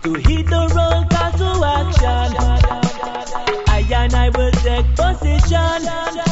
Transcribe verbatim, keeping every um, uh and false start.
to hit the road, call to action. I and I will take position.